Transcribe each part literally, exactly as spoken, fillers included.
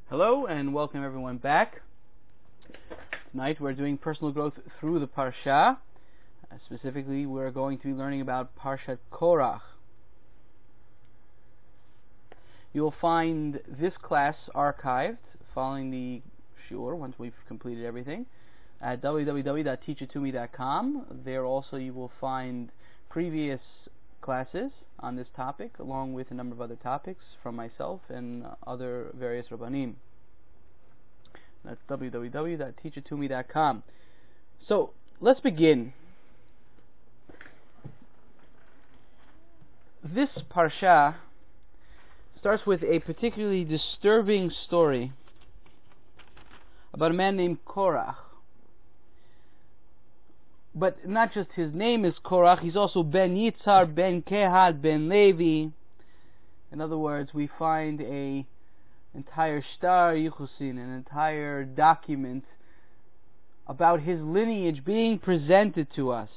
Hello and welcome everyone back. Tonight we're doing personal growth through the Parsha. Uh, specifically, we're going to be learning about Parshat Korach. You will find this class archived following the shiur once we've completed everything at w w w dot teach it to me dot com. There also you will find previous classes on this topic, along with a number of other topics from myself and other various Rabbanim. That's w w w dot teach it to me dot com. So, let's begin. This Parsha starts with a particularly disturbing story about a man named Korach. But not just his name is Korach, he's also Ben Yitzhar, Ben Kehat, Ben Levi. In other words, we find a entire shtar yichusin, an entire document about his lineage being presented to us.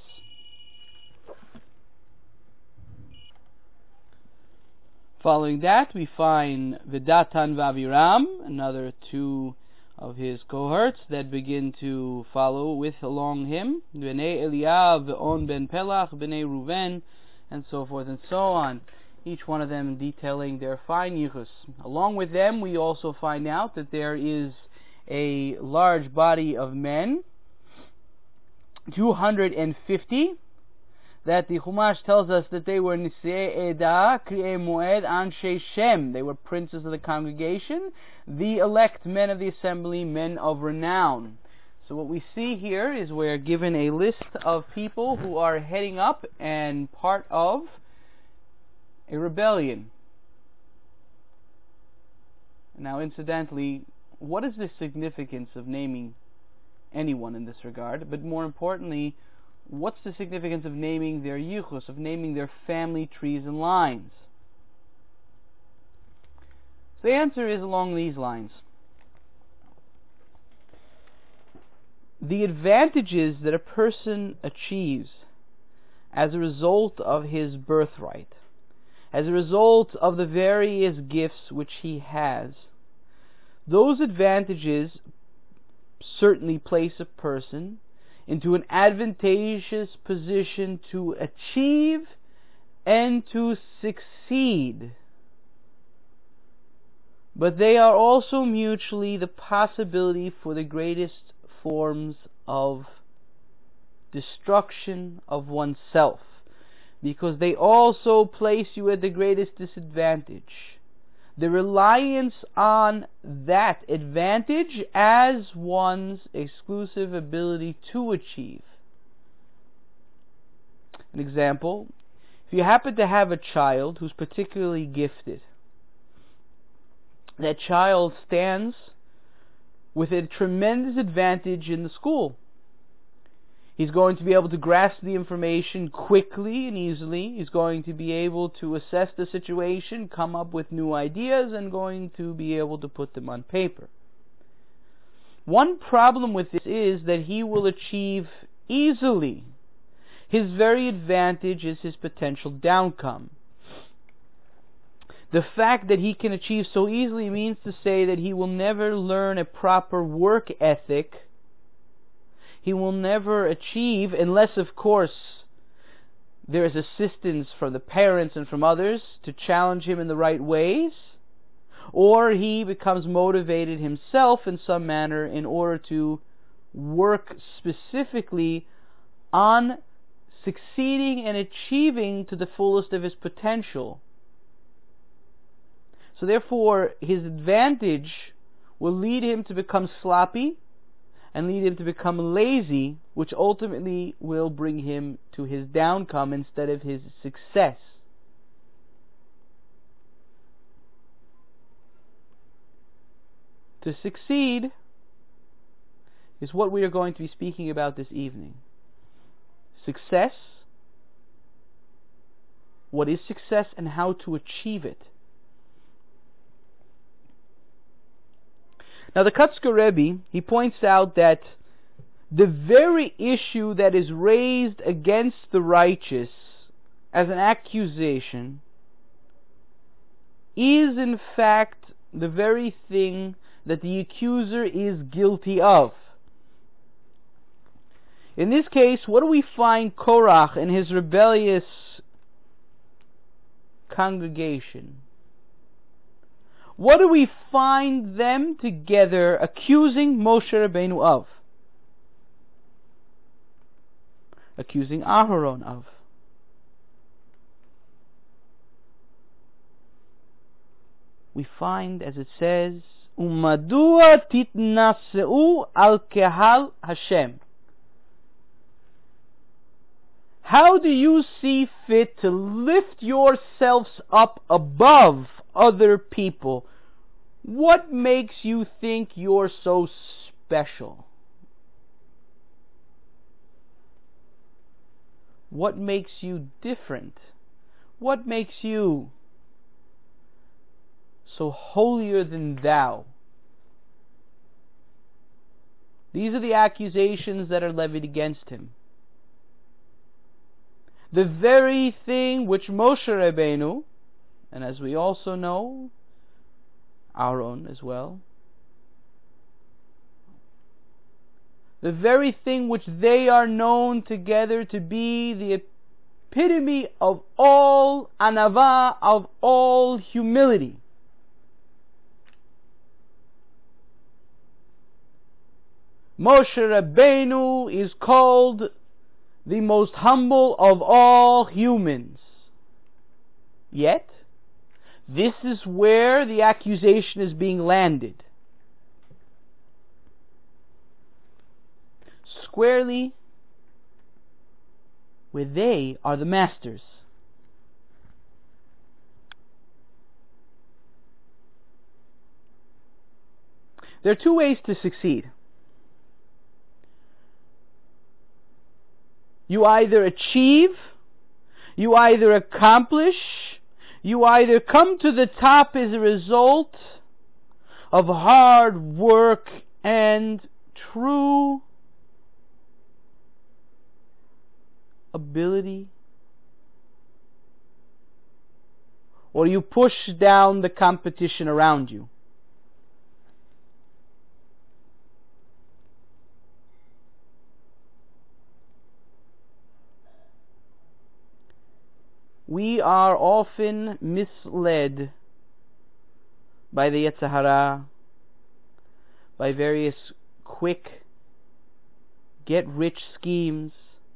Following that, we find Vedatan Vaviram, another two of his cohorts that begin to follow with along him, Bnei Eliyav, Ve'on ben Pelach, Bnei Ruven, and so forth and so on. Each one of them detailing their fine yichus. Along with them, we also find out that there is a large body of men, two hundred fifty, that the Chumash tells us that they were Nisei Eda, Kri'ei Moed, Anshe Shem. They were princes of the congregation, the elect men of the assembly, men of renown. So what we see here is we're given a list of people who are heading up and part of a rebellion. Now, incidentally, what is the significance of naming anyone in this regard? But more importantly, what's the significance of naming their yichus, of naming their family trees and lines? So the answer is along these lines. The advantages that a person achieves as a result of his birthright, as a result of the various gifts which he has, those advantages certainly place a person into an advantageous position to achieve and to succeed. But they are also mutually the possibility for the greatest forms of destruction of oneself, because they also place you at the greatest disadvantage. The reliance on that advantage as one's exclusive ability to achieve. An example, if you happen to have a child who's particularly gifted, that child stands with a tremendous advantage in the school. He's going to be able to grasp the information quickly and easily. He's going to be able to assess the situation, come up with new ideas, and going to be able to put them on paper. One problem with this is that he will achieve easily. His very advantage is his potential downcome. The fact that he can achieve so easily means to say that he will never learn a proper work ethic. He will never achieve, unless of course there is assistance from the parents and from others to challenge him in the right ways, or he becomes motivated himself in some manner in order to work specifically on succeeding and achieving to the fullest of his potential. So therefore, his advantage will lead him to become sloppy and lead him to become lazy, which ultimately will bring him to his downcome instead of his success. To succeed is what we are going to be speaking about this evening. Success, what is success, and how to achieve it. Now the Kotzker Rebbe, he points out that the very issue that is raised against the righteous as an accusation is in fact the very thing that the accuser is guilty of. In this case, what do we find Korach and his rebellious congregation? What do we find them together accusing Moshe Rabbeinu of? Accusing Aharon of. We find, as it says, Umadua titnaseu al kehal Hashem. How do you see fit to lift yourselves up above other people? What makes you think you're so special? What makes you different? What makes you so holier than thou? These are the accusations that are levied against him. The very thing which Moshe Rabbeinu, and as we also know, Aaron as well, the very thing which they are known together to be the epitome of all anava, of all humility. Moshe Rabbeinu is called the most humble of all humans. Yet, this is where the accusation is being landed. Squarely where they are the masters. There are two ways to succeed. You either achieve, you either accomplish, you either come to the top as a result of hard work and true ability, or you push down the competition around you. We are often misled by the Yetzer Hara, by various quick get-rich schemes.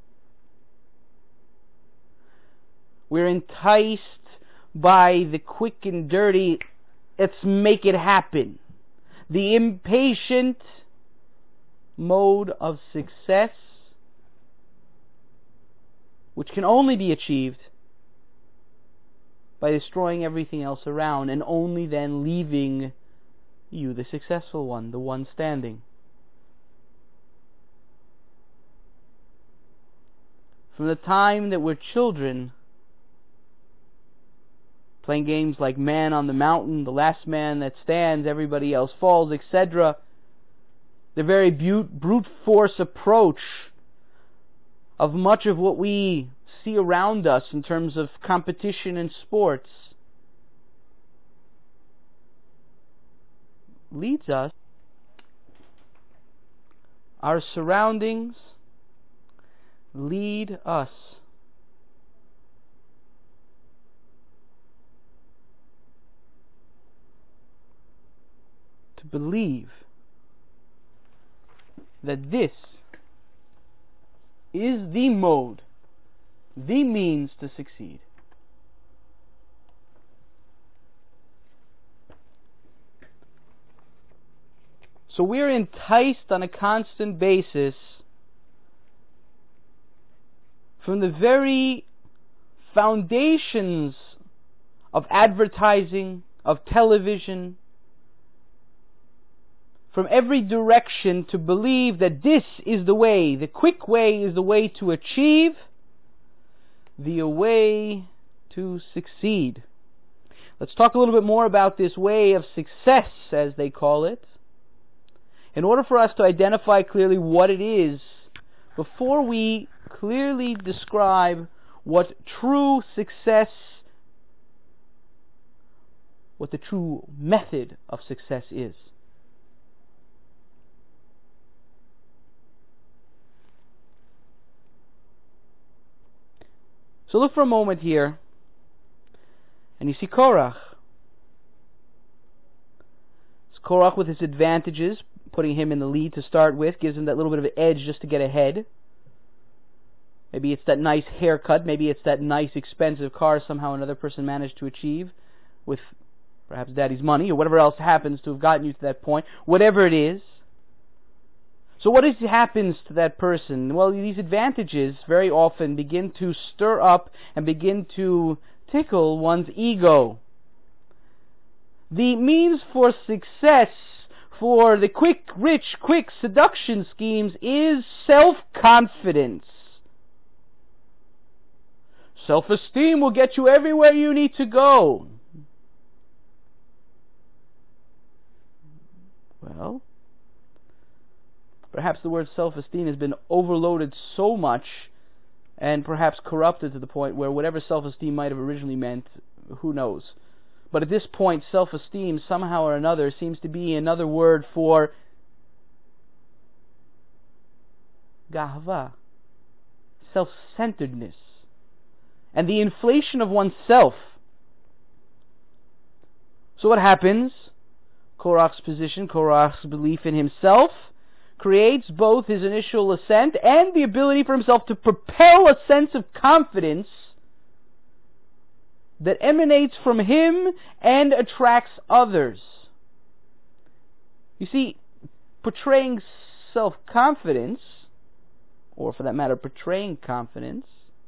We're enticed by the quick and dirty, let's make it happen. The impatient mode of success, which can only be achieved by destroying everything else around and only then leaving you the successful one, the one standing. From the time that we're children, playing games like Man on the Mountain, the last man that stands, everybody else falls, et cetera, the very brute force approach of much of what we see around us in terms of competition in sports leads us, our surroundings lead us to believe that this is the mode, the means to succeed. So we're enticed on a constant basis from the very foundations of advertising, of television, from every direction to believe that this is the way, the quick way is the way to achieve, the way to succeed. Let's talk a little bit more about this way of success, as they call it, in order for us to identify clearly what it is, before we clearly describe what true success, what the true method of success is. So look for a moment here, and you see Korach. It's Korach with his advantages, putting him in the lead to start with, gives him that little bit of an edge just to get ahead. Maybe it's that nice haircut, maybe it's that nice expensive car somehow another person managed to achieve with perhaps daddy's money, or whatever else happens to have gotten you to that point, whatever it is. So what is, happens to that person? Well, these advantages very often begin to stir up and begin to tickle one's ego. The means for success for the quick, rich, quick seduction schemes is self-confidence. Self-esteem will get you everywhere you need to go. Well, perhaps the word self-esteem has been overloaded so much and perhaps corrupted to the point where whatever self-esteem might have originally meant, who knows. But at this point, self-esteem somehow or another seems to be another word for gahava, self-centeredness, and the inflation of oneself. So what happens? Korach's position, Korach's belief in himself, creates both his initial ascent and the ability for himself to propel a sense of confidence that emanates from him and attracts others. You see, portraying self-confidence, or for that matter, portraying confidence,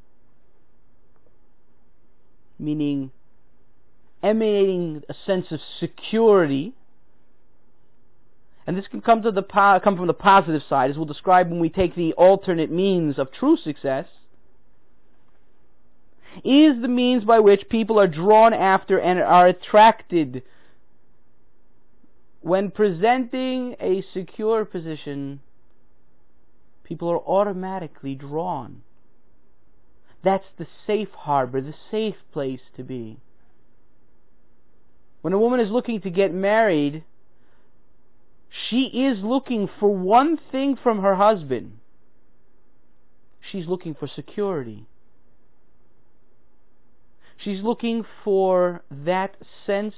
meaning emanating a sense of security, and this can come to the po- come from the positive side, as we'll describe when we take the alternate means of true success, is the means by which people are drawn after and are attracted. When presenting a secure position, people are automatically drawn. That's the safe harbor, the safe place to be. When a woman is looking to get married, she is looking for one thing from her husband. She's looking for security. She's looking for that sense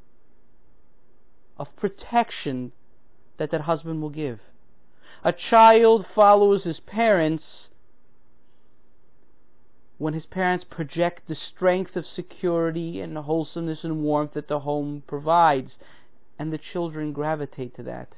of protection that that husband will give. A child follows his parents when his parents project the strength of security and the wholesomeness and warmth that the home provides, and the children gravitate to that.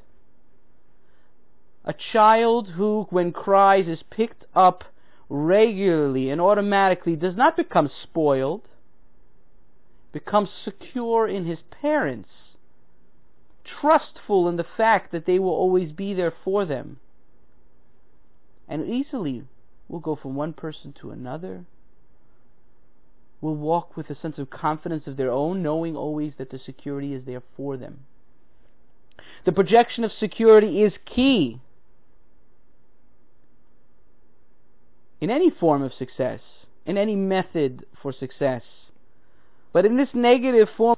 A child who, when cries, is picked up regularly and automatically does not become spoiled, becomes secure in his parents, trustful in the fact that they will always be there for them, and easily will go from one person to another, will walk with a sense of confidence of their own, knowing always that the security is there for them. The projection of security is key in any form of success, in any method for success. But in this negative form,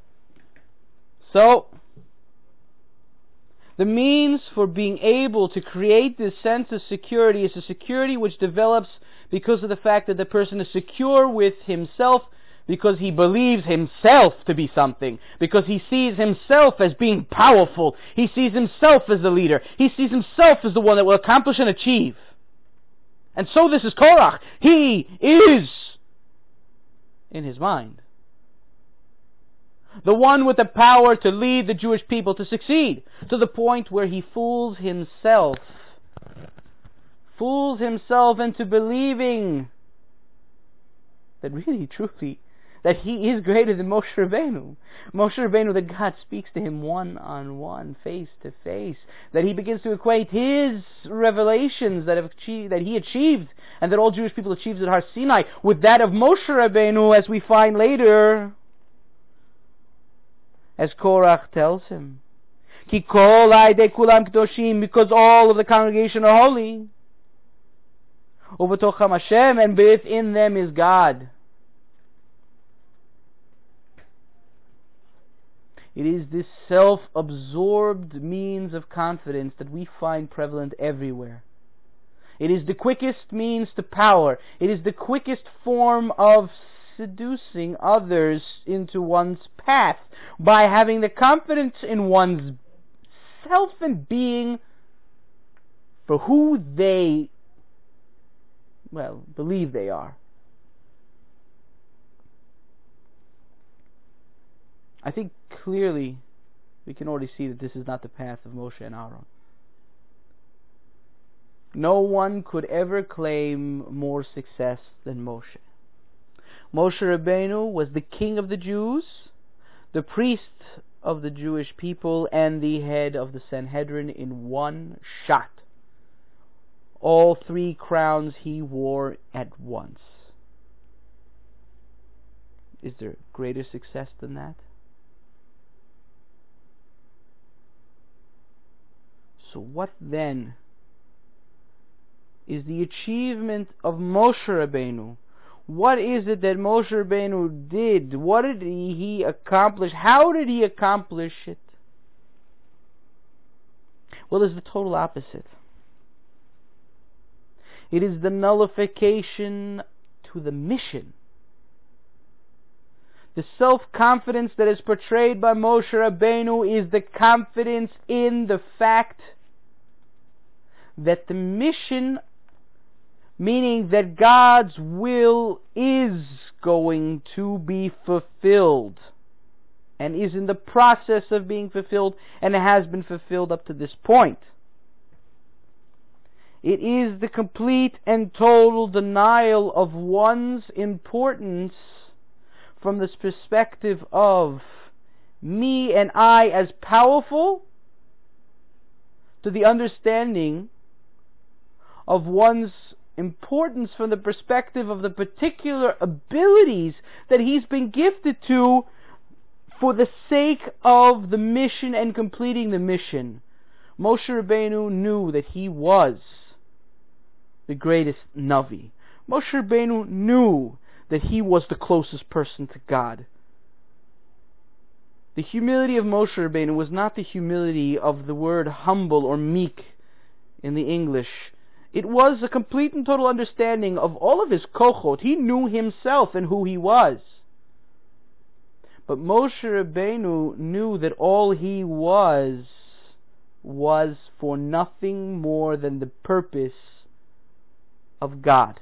so the means for being able to create this sense of security is a security which develops because of the fact that the person is secure with himself, because he believes himself to be something, because he sees himself as being powerful, he sees himself as the leader, he sees himself as the one that will accomplish and achieve. And so this is Korach. He is, in his mind, the one with the power to lead the Jewish people to succeed, to the point where he fools himself, fools himself into believing that really, truly, that he is greater than Moshe Rabbeinu. Moshe Rabbeinu, that God speaks to him one-on-one, face-to-face, that he begins to equate his revelations that have achieved, that he achieved, and that all Jewish people achieved at Har Sinai, with that of Moshe Rabbeinu, as we find later, as Korach tells him, Ki kol aidei kulam kedoshim, because all of the congregation are holy. Uvetocham Hashem, and within them is God. It is this self-absorbed means of confidence that we find prevalent everywhere. It is the quickest means to power. It is the quickest form of seducing others into one's path by having the confidence in one's self and being for who they, well, believe they are. I think clearly we can already see that this is not the path of Moshe and Aaron. No one could ever claim more success than Moshe. Moshe Rabbeinu was the king of the Jews, the priest of the Jewish people, and the head of the Sanhedrin in one shot. All three crowns he wore at once. Is there greater success than that? So what then is the achievement of Moshe Rabbeinu? What is it that Moshe Rabbeinu did? What did he accomplish? How did he accomplish it? Well, it's the total opposite. It is the nullification to the mission. The self-confidence that is portrayed by Moshe Rabbeinu is the confidence in the fact that the mission, meaning that God's will is going to be fulfilled and is in the process of being fulfilled and has been fulfilled up to this point. It is the complete and total denial of one's importance from this perspective of me and I as powerful, to the understanding of one's importance from the perspective of the particular abilities that he's been gifted to for the sake of the mission and completing the mission. Moshe Rabbeinu knew that he was the greatest Navi. Moshe Rabbeinu knew that he was the closest person to God. The humility of Moshe Rabbeinu was not the humility of the word humble or meek in the English. It was a complete and total understanding of all of his kochot. He knew himself and who he was. But Moshe Rabbeinu knew that all he was was for nothing more than the purpose of God.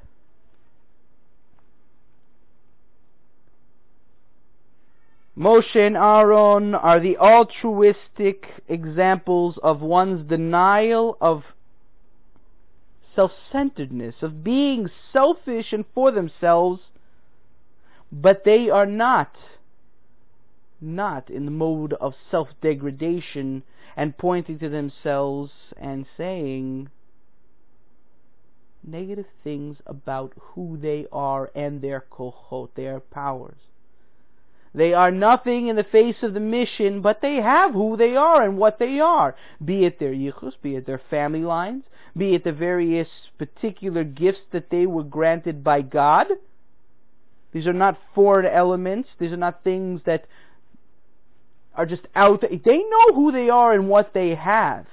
Moshe and Aaron are the altruistic examples of one's denial of self-centeredness, of being selfish and for themselves, but they are not, not in the mode of self-degradation and pointing to themselves and saying negative things about who they are and their kochot, their powers. They are nothing in the face of the mission, but they have who they are and what they are. Be it their yichus, be it their family lines, be it the various particular gifts that they were granted by God. These are not foreign elements. These are not things that are just out there. They know who they are and what they have.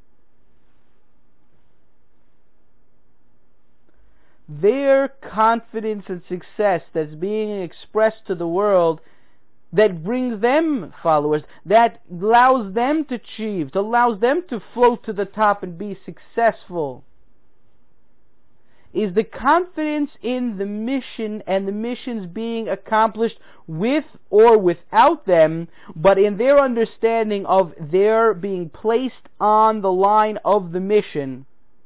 Their confidence and success that's being expressed to the world, that brings them followers, that allows them to achieve, that allows them to float to the top and be successful, is the confidence in the mission and the missions being accomplished with or without them, but in their understanding of their being placed on the line of the mission.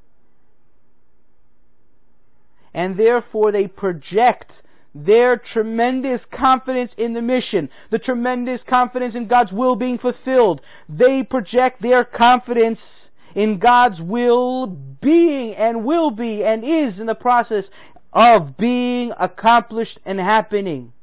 And therefore they project their tremendous confidence in the mission, the tremendous confidence in God's will being fulfilled. They project their confidence in God's will being and will be and is in the process of being accomplished and happening.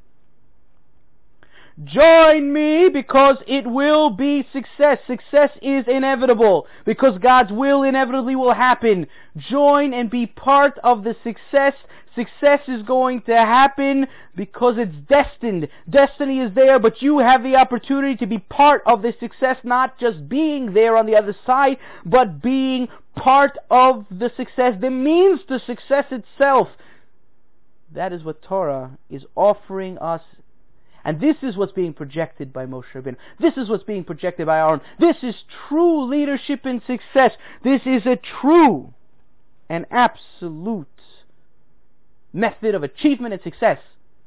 Join me because it will be success. Success is inevitable because God's will inevitably will happen. Join and be part of the success. Success is going to happen because it's destined. Destiny is there, but you have the opportunity to be part of the success, not just being there on the other side, but being part of the success, the means to success itself. That is what Torah is offering us. And this is what's being projected by Moshe Rabbeinu. This is what's being projected by Aaron. This is true leadership and success. This is a true and absolute method of achievement and success.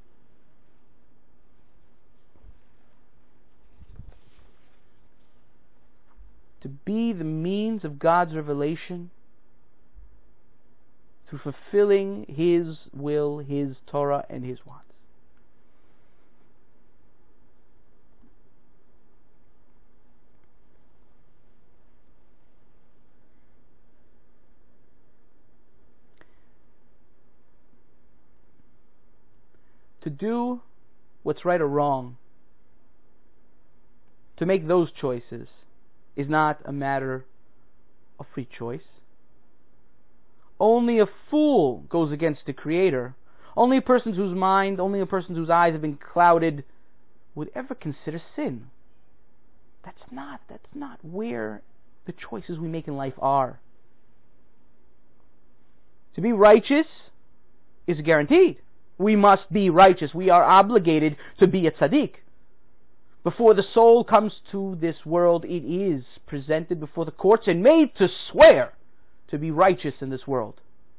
To be the means of God's revelation through fulfilling His will, His Torah, and His wants. To do what's right or wrong, to make those choices, is not a matter of free choice. Only a fool goes against the Creator. Only a person whose mind, only a person whose eyes have been clouded would ever consider sin. That's not, that's not where the choices we make in life are. To be righteous is guaranteed. We must be righteous. We are obligated to be a tzaddik. Before the soul comes to this world, it is presented before the courts and made to swear to be righteous in this world.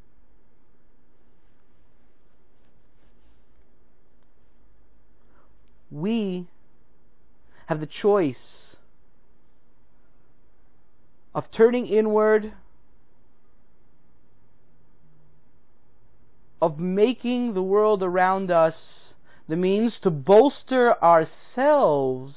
We have the choice of turning inward, of making the world around us the means to bolster ourselves,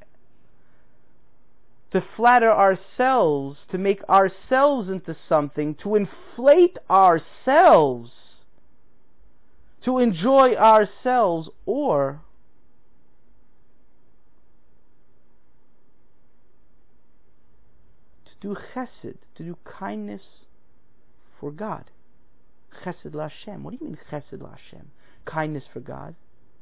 to flatter ourselves, to make ourselves into something, to inflate ourselves, to enjoy ourselves, or to do chesed, to do kindness for God. Chesed LaHashem. What do you mean chesed LaHashem? Kindness for God.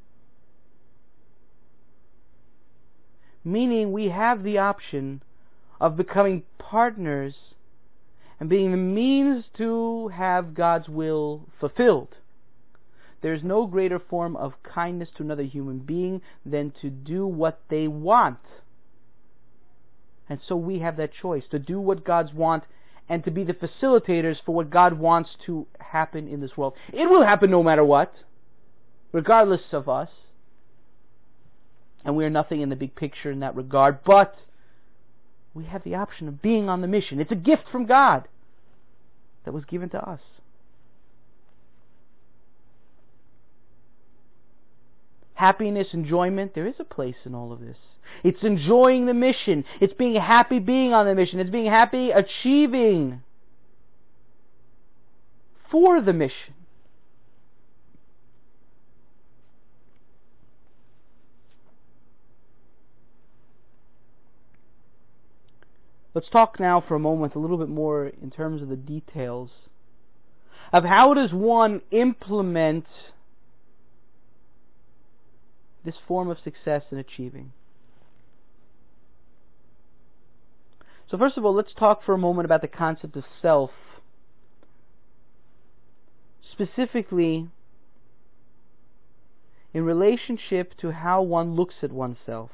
Meaning we have the option of becoming partners and being the means to have God's will fulfilled. There is no greater form of kindness to another human being than to do what they want. And so we have that choice, to do what God's want and to be the facilitators for what God wants to happen in this world. It will happen no matter what, regardless of us. And we are nothing in the big picture in that regard, but we have the option of being on the mission. It's a gift from God that was given to us. Happiness, enjoyment, there is a place in all of this. It's enjoying the mission. It's being happy being on the mission. It's being happy achieving for the mission. Let's talk now for a moment a little bit more in terms of the details of how does one implement this form of success in achieving. So first of all, let's talk for a moment about the concept of self, specifically in relationship to how one looks at oneself.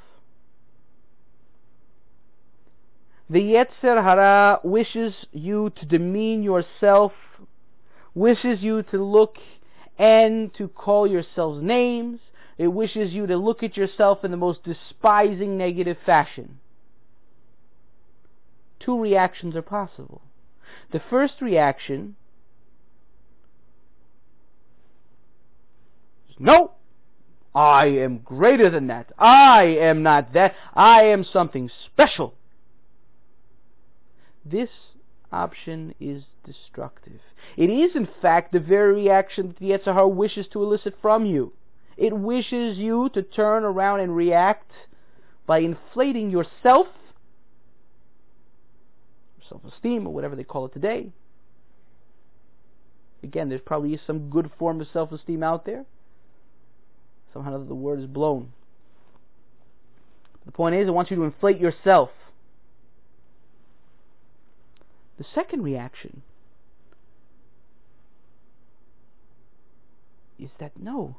The Yetzer Hara wishes you to demean yourself, wishes you to look and to call yourselves names. It wishes you to look at yourself in the most despising, negative fashion. Two reactions are possible. The first reaction is, no, I am greater than that. I am not that. I am something special. This option is destructive. It is, in fact, the very reaction that the Yetzer Hara wishes to elicit from you. It wishes you to turn around and react by inflating yourself, self-esteem, or whatever they call it today. Again, there probably is some good form of self-esteem out there. Somehow the word is blown. The point is, it wants you to inflate yourself. The second reaction is that no,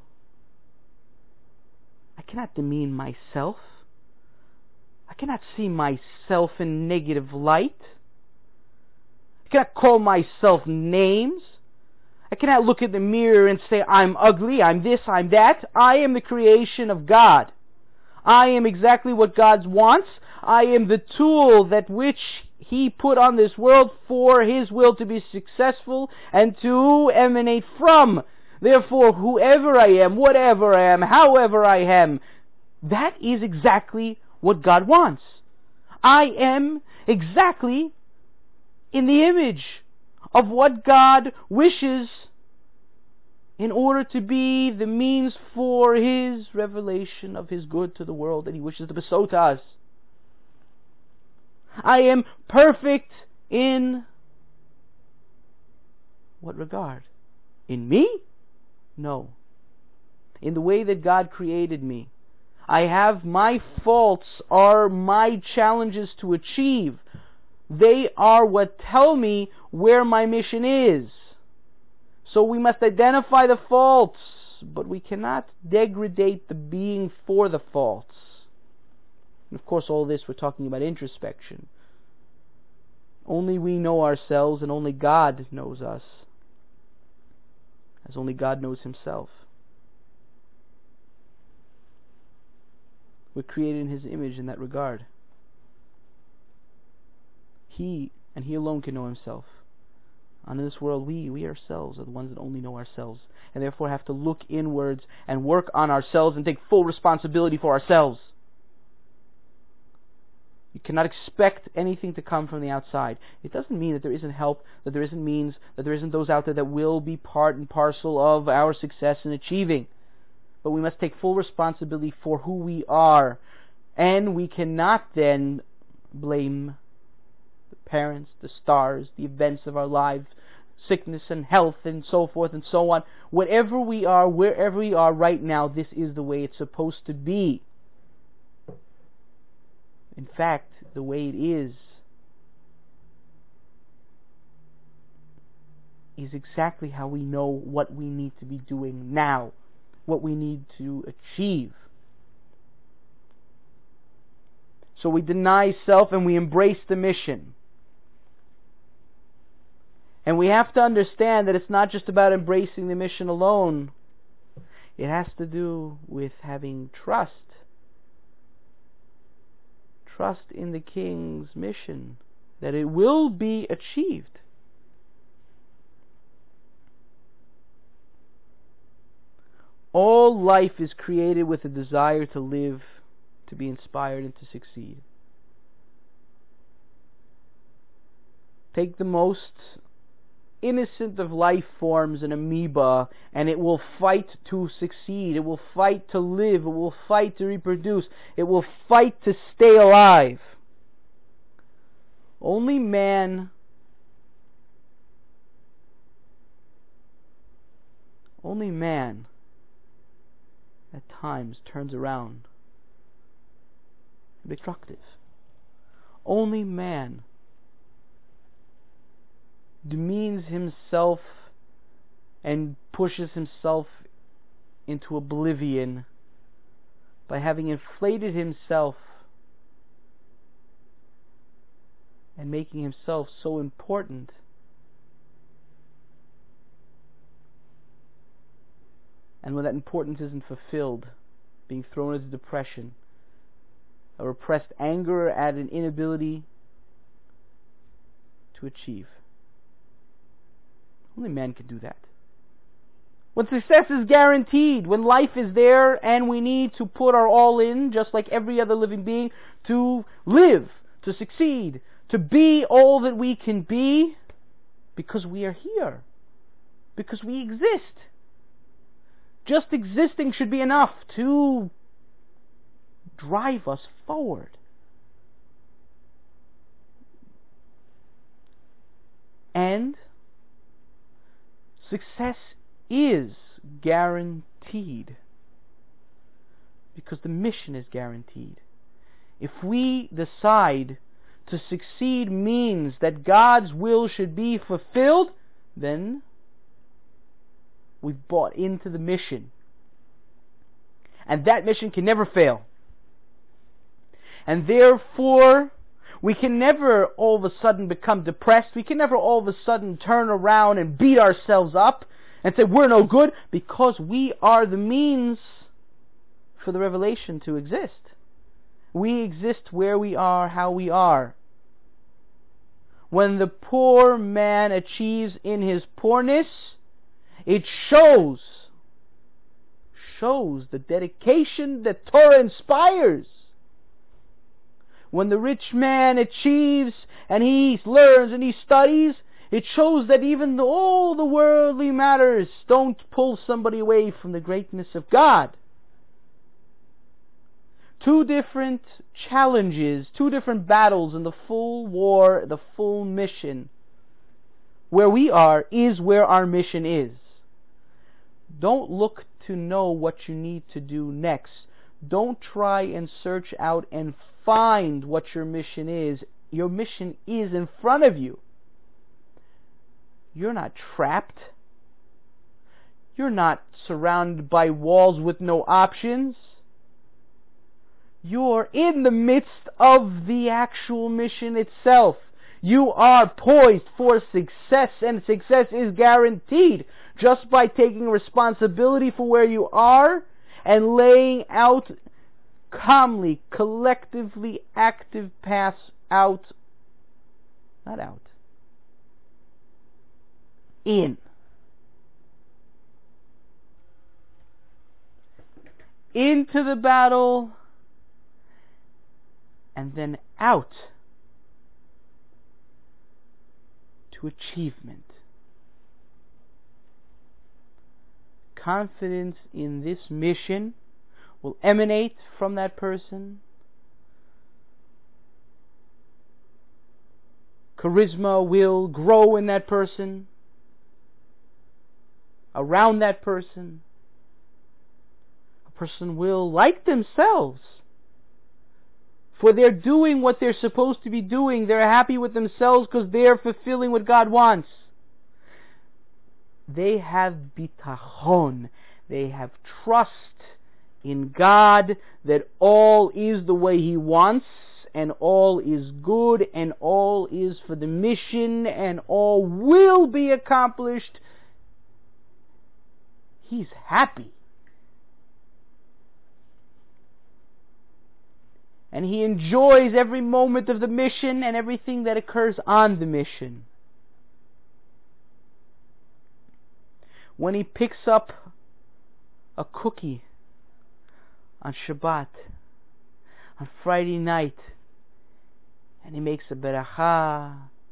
I cannot demean myself. I cannot see myself in negative light. I cannot call myself names. I cannot look in the mirror and say, I'm ugly, I'm this, I'm that. I am the creation of God. I am exactly what God wants. I am the tool that which He put on this world for His will to be successful and to emanate from. Therefore, whoever I am, whatever I am, however I am, that is exactly what God wants. I am exactly in the image of what God wishes in order to be the means for His revelation of His good to the world that He wishes to bestow to us. I am perfect in what regard? In me? No. In the way that God created me. I have my faults are my challenges to achieve. They are what tell me where my mission is. So we must identify the faults, but we cannot degrade the being for the faults. And of course, all this we're talking about introspection. Only we know ourselves, and only God knows us, as only God knows Himself. We're created in His image in that regard. He, and He alone, can know Himself. And in this world, we, we ourselves are the ones that only know ourselves, and therefore have to look inwards and work on ourselves and take full responsibility for ourselves. You cannot expect anything to come from the outside. It doesn't mean that there isn't help, that there isn't means, that there isn't those out there that will be part and parcel of our success in achieving. But we must take full responsibility for who we are, and we cannot then blame the parents, the stars, the events of our lives, sickness and health and so forth and so on. Whatever we are, wherever we are right now, this is the way it's supposed to be. In fact, the way it is is exactly how we know what we need to be doing now, what we need to achieve. So we deny self and we embrace the mission. And we have to understand that it's not just about embracing the mission alone. It has to do with having trust. Trust in the King's mission, that it will be achieved. All life is created with a desire to live, to be inspired, and to succeed. Take the most innocent of life forms, an amoeba, and it will fight to succeed. It will fight to live. It will fight to reproduce. It will fight to stay alive. Only man only man at times turns around and be destructive. Only man demeans himself and pushes himself into oblivion by having inflated himself and making himself so important and when that importance isn't fulfilled, being thrown into depression, a repressed anger at an inability to achieve. Only man can do that. When success is guaranteed, when life is there and we need to put our all in, just like every other living being, to live, to succeed, to be all that we can be, because we are here, because we exist. Just existing should be enough to drive us forward. And success is guaranteed because the mission is guaranteed. If we decide to succeed means that God's will should be fulfilled, then we've bought into the mission. And that mission can never fail. And therefore, we can never all of a sudden become depressed. We can never all of a sudden turn around and beat ourselves up and say we're no good, because we are the means for the revelation to exist. We exist where we are, how we are. When the poor man achieves in his poorness, it shows, shows the dedication that Torah inspires. When the rich man achieves and he learns and he studies, it shows that even though all the worldly matters don't pull somebody away from the greatness of God. Two different challenges, two different battles in the full war, the full mission. Where we are is where our mission is. Don't look to know what you need to do next. Don't try and search out and find what your mission is. Your mission is in front of you. You're not trapped. You're not surrounded by walls with no options. You're in the midst of the actual mission itself. You are poised for success, and success is guaranteed just by taking responsibility for where you are and laying out calmly, collectively active paths out, not out, in. Into the battle, and then out to achievement. Confidence in this mission will emanate from that person. Charisma will grow in that person, around that person. A person will like themselves, for they're doing what they're supposed to be doing. They're happy with themselves because they're fulfilling what God wants. They have bitachon. They have trust in God that all is the way He wants, and all is good, and all is for the mission, and all will be accomplished. He's happy. And he enjoys every moment of the mission and everything that occurs on the mission. When he picks up a cookie on Shabbat, on Friday night, and he makes a beracha,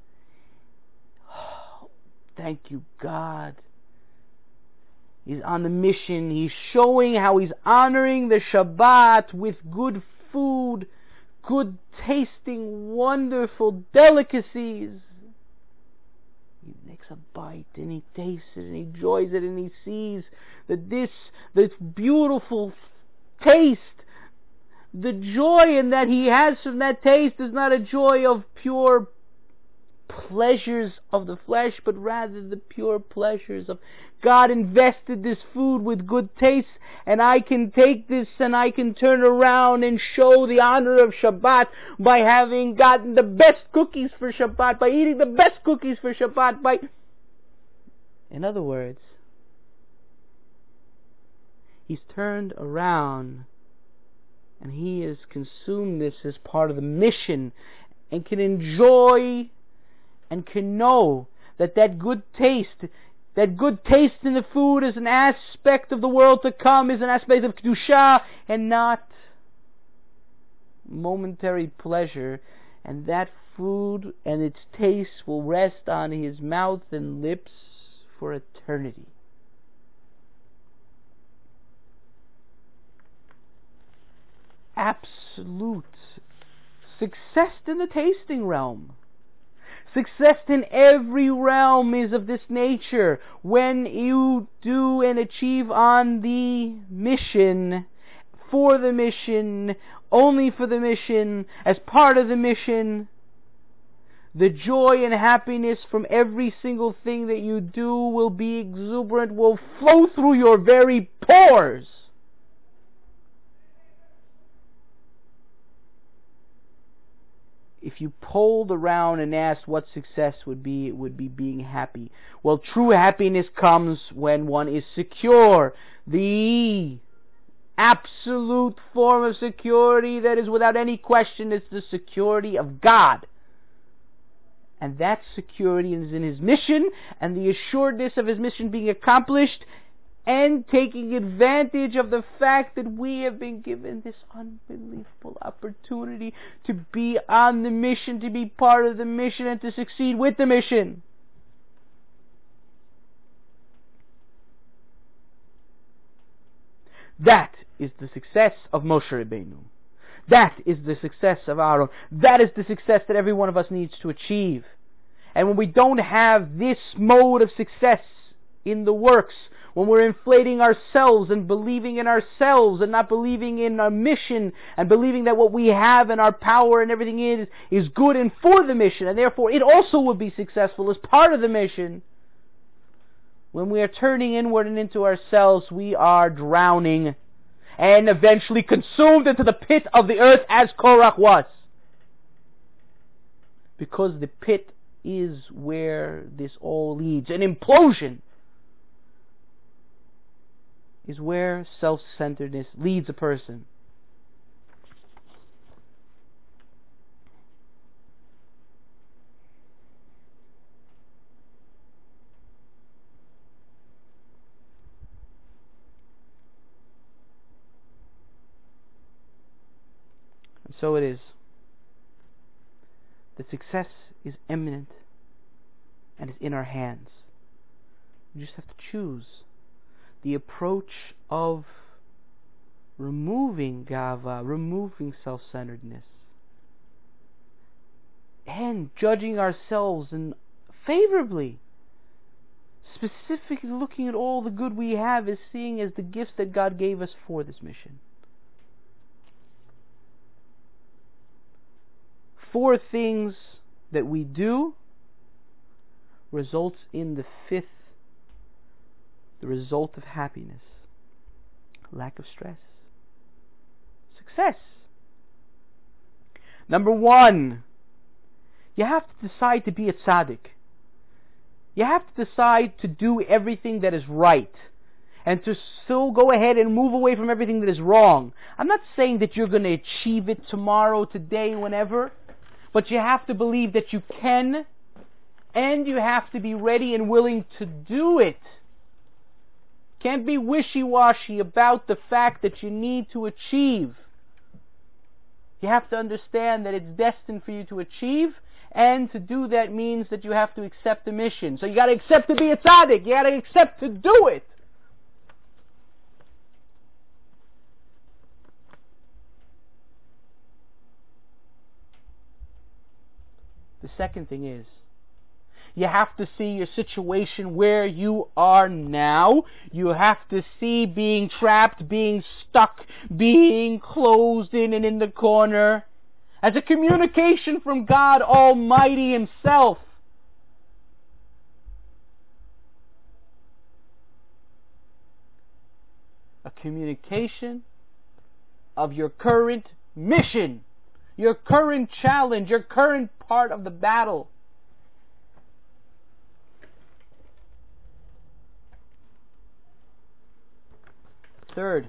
oh, thank you, God. He's on the mission. He's showing how he's honoring the Shabbat with good food, good tasting, wonderful delicacies. He makes a bite and he tastes it and he enjoys it, and he sees that this, this beautiful taste, the joy in that he has from that taste is not a joy of pure pleasures of the flesh, but rather the pure pleasures of God invested this food with good taste, and I can take this and I can turn around and show the honor of Shabbat by having gotten the best cookies for Shabbat, by eating the best cookies for Shabbat, by... In other words, he's turned around and he has consumed this as part of the mission and can enjoy and can know that that good taste, that good taste in the food is an aspect of the world to come, is an aspect of Kedusha and not momentary pleasure. And that food and its taste will rest on his mouth and lips for eternity. Absolute success in the tasting realm. Success in every realm is of this nature. When you do and achieve on the mission, for the mission, only for the mission, as part of the mission, The joy and happiness from every single thing that you do will be exuberant, will flow through your very pores. If you polled around and asked what success would be, it would be being happy. Well, true happiness comes when one is secure. The absolute form of security that is without any question is the security of God. And that security is in His mission, and the assuredness of His mission being accomplished, and taking advantage of the fact that we have been given this unbelievable opportunity to be on the mission, to be part of the mission, and to succeed with the mission. That is the success of Moshe Rabbeinu. That is the success of Aaron. That is the success that every one of us needs to achieve. And when we don't have this mode of success in the works, when we're inflating ourselves and believing in ourselves and not believing in our mission and believing that what we have and our power and everything is, is good and for the mission, and therefore it also will be successful as part of the mission, when we are turning inward and into ourselves, we are drowning and eventually consumed into the pit of the earth as Korach was. Because the pit is where this all leads. An implosion is where self-centeredness leads a person. And so it is. The success is imminent and is in our hands. We just have to choose the approach of removing gava, removing self-centeredness, and judging ourselves and favorably, specifically looking at all the good we have as seeing as the gifts that God gave us for this mission. Four things that we do results in the fifth, the result of happiness: lack of stress, success. Number one, you have to decide to be a tzaddik. You have to decide to do everything that is right and to still go ahead and move away from everything that is wrong. I'm not saying that you're going to achieve it tomorrow, today, whenever, but you have to believe that you can, and you have to be ready and willing to do it. Can't be wishy-washy about the fact that you need to achieve. You have to understand that it's destined for you to achieve, and to do that means that you have to accept the mission. So you got to accept to be a tzaddik. You got to accept to do it. The second thing is, you have to see your situation where you are now. You have to see being trapped, being stuck, being closed in and in the corner as a communication from God Almighty Himself. A communication of your current mission, your current challenge, your current part of the battle. Third,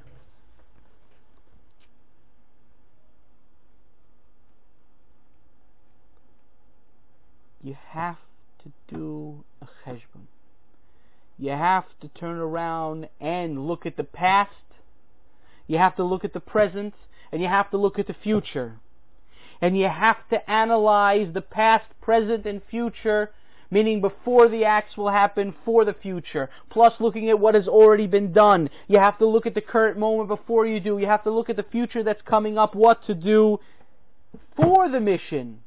you have to do a cheshbon. You have to turn around and look at the past. You have to look at the present, and you have to look at the future. And you have to analyze the past, present, and future, meaning before the acts will happen for the future, plus looking at what has already been done. You have to look at the current moment before you do. You have to look at the future that's coming up, what to do for the mission.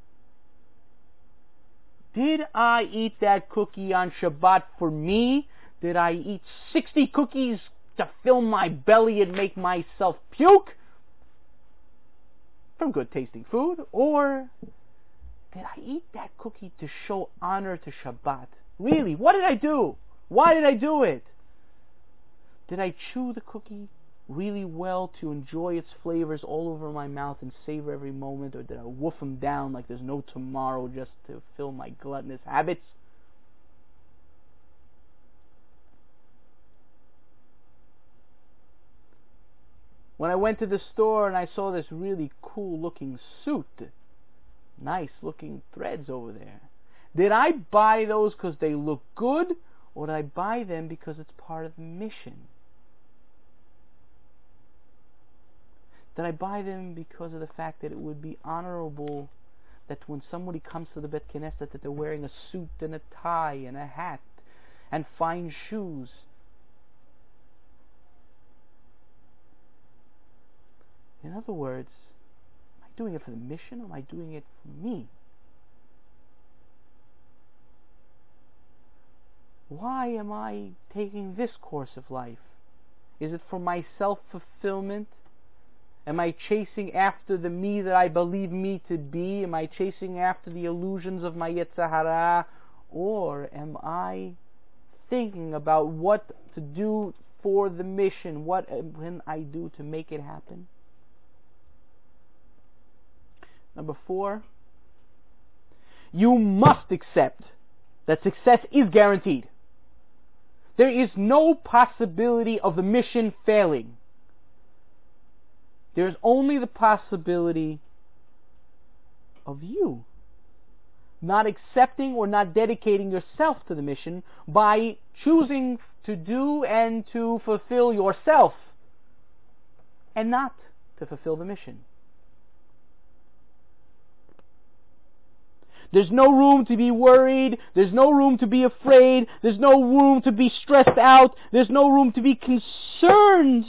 Did I eat that cookie on Shabbat for me? Did I eat sixty cookies to fill my belly and make myself puke from good tasting food? Or did I eat that cookie to show honor to Shabbat? Really, what did I do? Why did I do it? Did I chew the cookie really well to enjoy its flavors all over my mouth and savor every moment, or did I wolf them down like there's no tomorrow just to fill my gluttonous habits? When I went to the store and I saw this really cool looking suit, nice looking threads over there, did I buy those because they look good, or did I buy them because it's part of the mission? Did I buy them because of the fact that it would be honorable that when somebody comes to the Bet Knesset that they're wearing a suit and a tie and a hat and fine shoes? In other words, am I doing it for the mission, or am I doing it for me? Why am I taking this course of life? Is it for my self-fulfillment? Am I chasing after the me that I believe me to be? Am I chasing after the illusions of my Yetzer Hara? Or am I thinking about what to do for the mission? What can I do to make it happen? Number four, you must accept that success is guaranteed. There is no possibility of the mission failing. There is only the possibility of you not accepting or not dedicating yourself to the mission by choosing to do and to fulfill yourself and not to fulfill the mission. There's no room to be worried. There's no room to be afraid. There's no room to be stressed out. There's no room to be concerned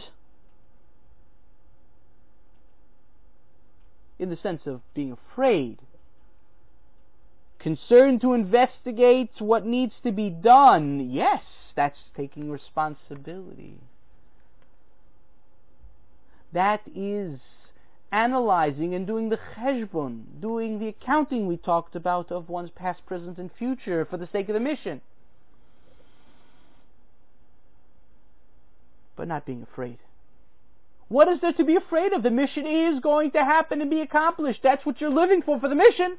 in the sense of being afraid. Concerned to investigate what needs to be done. Yes, that's taking responsibility. That is analyzing and doing the cheshbon, doing the accounting we talked about of one's past, present, and future for the sake of the mission. But not being afraid. What is there to be afraid of? The mission is going to happen and be accomplished. That's what you're living for, for the mission.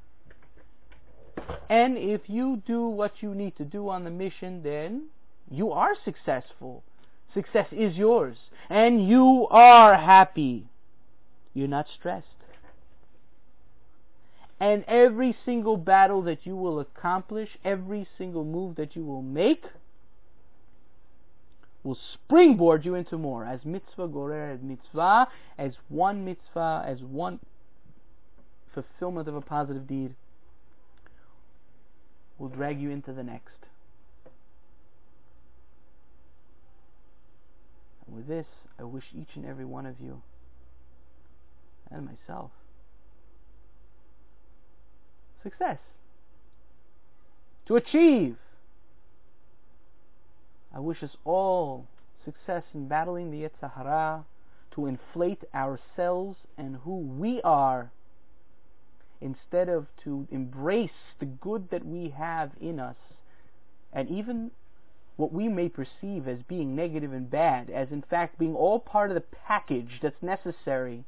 And if you do what you need to do on the mission, then you are successful. Success is yours. And you are happy. You're not stressed. And every single battle that you will accomplish, every single move that you will make, will springboard you into more. As mitzvah goreret mitzvah, as one mitzvah, as one fulfillment of a positive deed, will drag you into the next. And with this, I wish each and every one of you and myself success to achieve. I wish us all success in battling the Yetzer Hara, to inflate ourselves and who we are, instead of to embrace the good that we have in us, and even what we may perceive as being negative and bad, as in fact being all part of the package that's necessary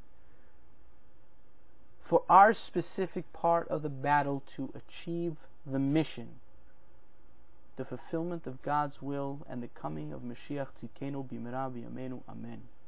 for our specific part of the battle to achieve the mission, the fulfillment of God's will and the coming of Mashiach Tzidkenu B'mera B'yameinu. Amen.